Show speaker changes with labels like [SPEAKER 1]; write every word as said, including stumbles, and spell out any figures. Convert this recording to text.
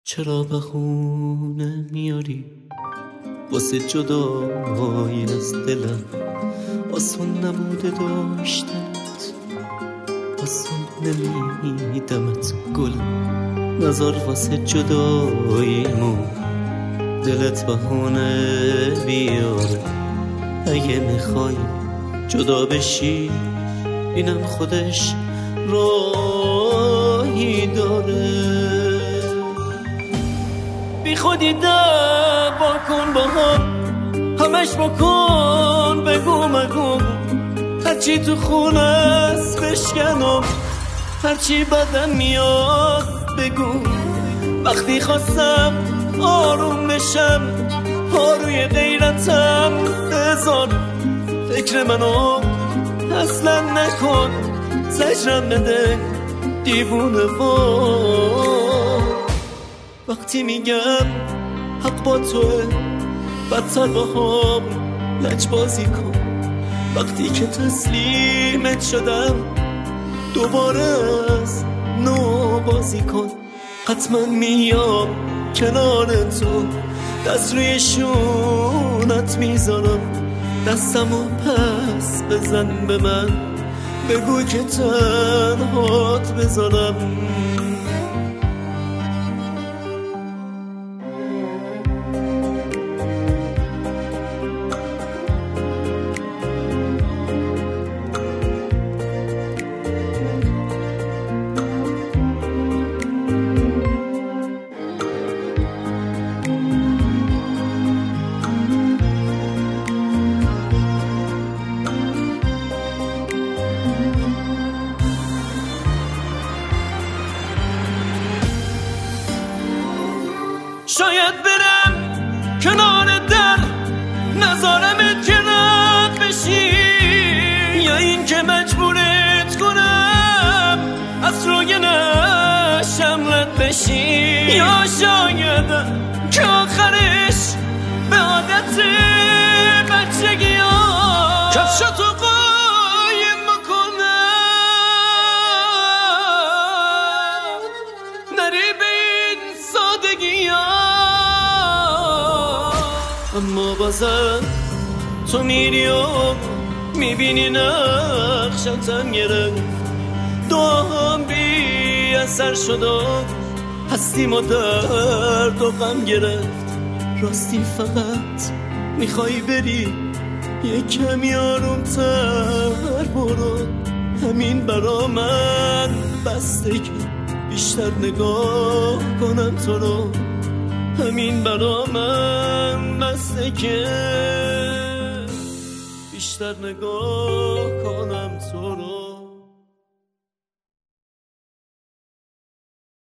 [SPEAKER 1] چرا بهونه میاری واسه جدایی از دلم؟ آسون نبوده داشتنت، آسون نمیدمت گلم. نظر واسه جداییمون دلت بهونه بیاره. اگه میخوای جدا بشی اینم خودش راهی داره. بی خودی دعوا کن با هم، همش بکن بگو مگو. هرچی تو خونه است بشکنم، هرچی بدم میاد بگو. وقتی خواستم آروم بشم پا روی غیرتم بذار. فکر منو اصلا نکن، زجرم بده دیوونه وار. وقتی میگم حق با توه بدتر با هم لجبازی کن. وقتی که تسلیمت شدم دوباره از نو بازی کن. حتما میام کنار تو، دست روی شونت میذارم. دستمو پس بزن به من، بگو که تنهات بذارم. شاید برم کنار در نذارمت که رد بشی، یا این که مجبورت کنم از روی نشم رد بشی. یا شایدم که آخرش به عادت بچگی ها کفشاتو قایم بکنم، نری به این سادگی ها. اما بازم تو میری و میبینی نقشتم گرفت. دعام بی اثر شد و هستیم و درد و غم گرفت. راستی فقط میخوای بری یه کمی آرومتر برو. همین برا من بسته که بیشتر نگاه کنم تو رو. همین برا من بسته که بیشتر نگاه کنم تو رو.